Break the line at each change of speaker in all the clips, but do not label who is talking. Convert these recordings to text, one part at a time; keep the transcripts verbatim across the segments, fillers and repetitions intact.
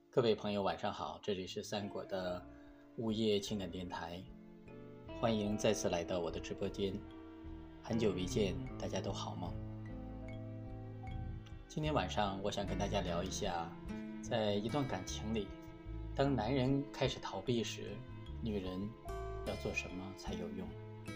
各位朋友晚上好，这里是三果的午夜情感电台，欢迎再次来到我的直播间。很久未见，大家都好吗？今天晚上我想跟大家聊一下，在一段感情里，当男人开始逃避时，女人要做什么才有用？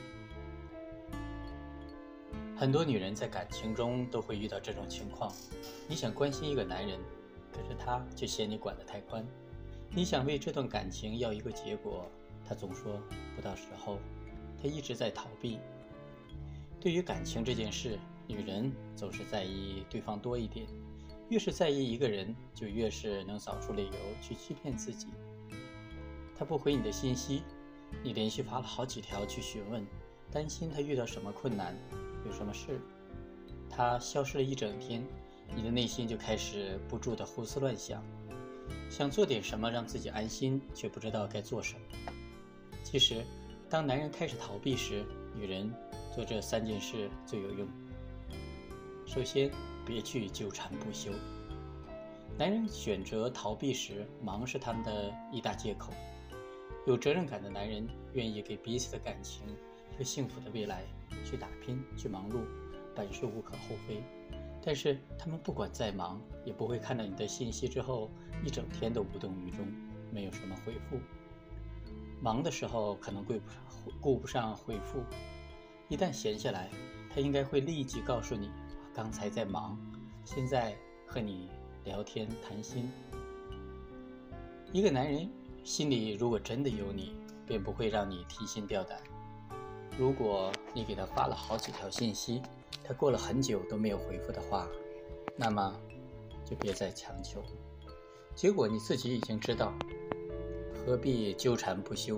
很多女人在感情中都会遇到这种情况，你想关心一个男人，可是他却嫌你管得太宽。你想为这段感情要一个结果，他总说不到时候，他一直在逃避。对于感情这件事，女人总是在意对方多一点，越是在意一个人，就越是能找出理由去欺骗自己。他不回你的信息，你连续发了好几条去询问，担心他遇到什么困难，有什么事。他消失了一整天，你的内心就开始不住地胡思乱想，想做点什么让自己安心，却不知道该做什么。其实当男人开始逃避时，女人做这三件事最有用。首先，别去纠缠不休。男人选择逃避时，忙是他们的一大借口。有责任感的男人愿意给彼此的感情和幸福的未来去打拼，去忙碌，本是无可厚非。但是他们不管再忙，也不会看到你的信息之后一整天都无动于衷，没有什么回复。忙的时候可能顾不上顾不上回复，一旦闲下来，他应该会立即告诉你，刚才在忙，现在和你聊天谈心。一个男人心里如果真的有你，便不会让你提心吊胆。如果你给他发了好几条信息，他过了很久都没有回复的话，那么就别再强求。结果你自己已经知道，何必纠缠不休？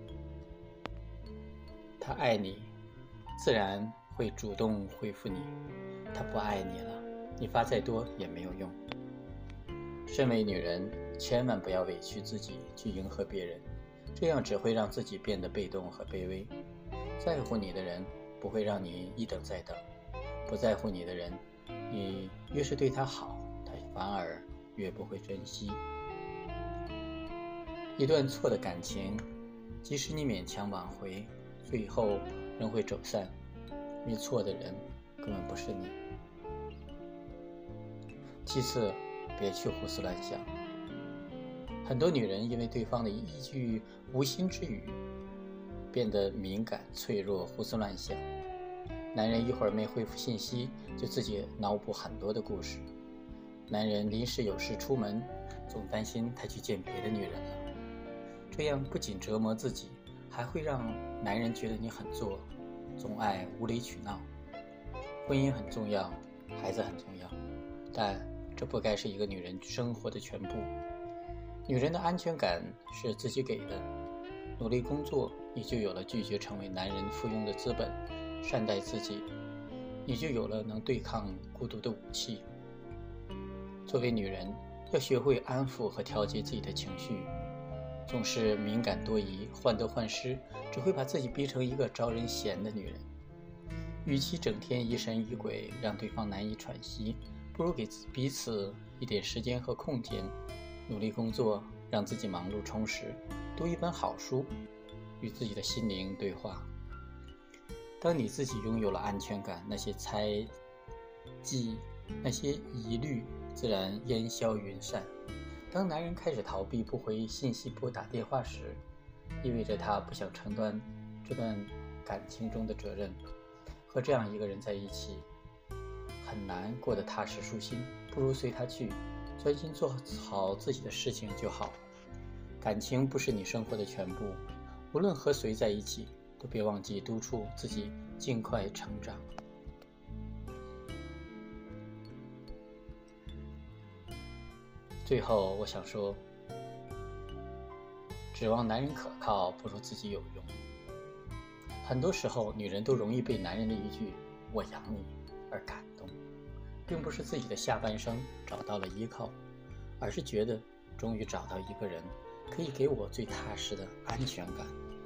他爱你，自然会主动回复你；他不爱你了，你发再多也没有用。身为女人，千万不要委屈自己去迎合别人，这样只会让自己变得被动和卑微。在乎你的人不会让你一等再等，不在乎你的人，你越是对他好，他反而越不会珍惜。一段错的感情，即使你勉强挽回，最后仍会走散，因为错的人根本不是你。其次，别去胡思乱想。很多女人因为对方的一句无心之语，变得敏感脆弱，胡思乱想。男人一会儿没回复信息，就自己脑补很多的故事。男人临时有事出门，总担心他去见别的女人了。这样不仅折磨自己，还会让男人觉得你很作，总爱无理取闹。婚姻很重要，孩子很重要，但这不该是一个女人生活的全部。女人的安全感是自己给的，努力工作，你就有了拒绝成为男人附庸的资本；善待自己，你就有了能对抗孤独的武器。作为女人，要学会安抚和调节自己的情绪，总是敏感多疑、患得患失，只会把自己逼成一个招人嫌的女人。与其整天疑神疑鬼，让对方难以喘息，不如给彼此一点时间和空间，努力工作，让自己忙碌充实，读一本好书，与自己的心灵对话。当你自己拥有了安全感，那些猜忌，那些疑虑自然烟消云散。当男人开始逃避，不回信息，不打电话时，意味着他不想承担这段感情中的责任。和这样一个人在一起，很难过得踏实舒心，不如随他去，专心做好自己的事情就好。感情不是你生活的全部，无论和谁在一起，都别忘记督促自己尽快成长。最后我想说，指望男人可靠不如自己有用。很多时候女人都容易被男人的一句我养你而感动，并不是自己的下半生找到了依靠，而是觉得终于找到一个人可以给我最踏实的安全感。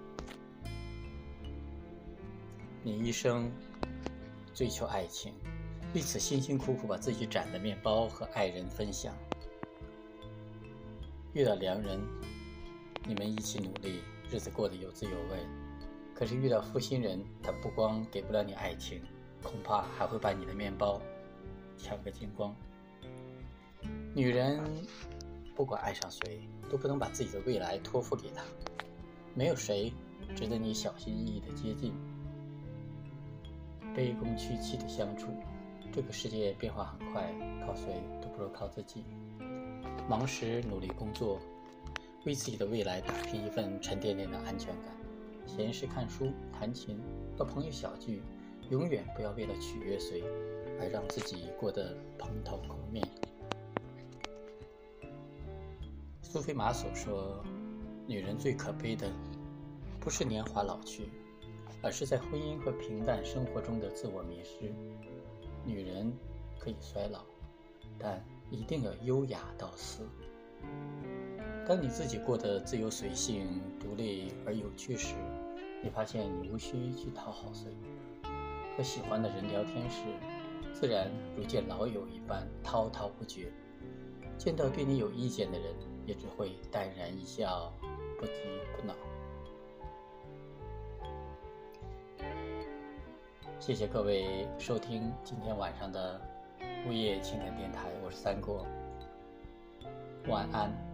你一生追求爱情，为此辛辛苦苦把自己攒的面包和爱人分享， 遇到良人，你们一起努力，日子过得有滋有味。可是遇到负心人，他不光给不了你爱情，恐怕还会把你的面包抢个精光。女人不管爱上谁，都不能把自己的未来托付给他，没有谁值得你小心翼翼的接近。卑躬屈膝的相处，这个世界变化很快，靠谁都不如靠自己。忙时努力工作，为自己的未来打拼一份沉甸甸的安全感。闲时看书、弹琴、和朋友小聚，永远不要为了取悦谁，而让自己过得蓬头垢面。苏菲玛索说，女人最可悲的不是年华老去，而是在婚姻和平淡生活中的自我迷失。女人可以衰老，但一定要优雅到死。当你自己过得自由随性、独立而有趣时，你发现你无需去讨好谁。和喜欢的人聊天时，自然如见老友一般滔滔不绝。见到对你有意见的人，也只会淡然一笑，不急不恼。谢谢各位收听今天晚上的午夜情感电台，我是三国，晚安。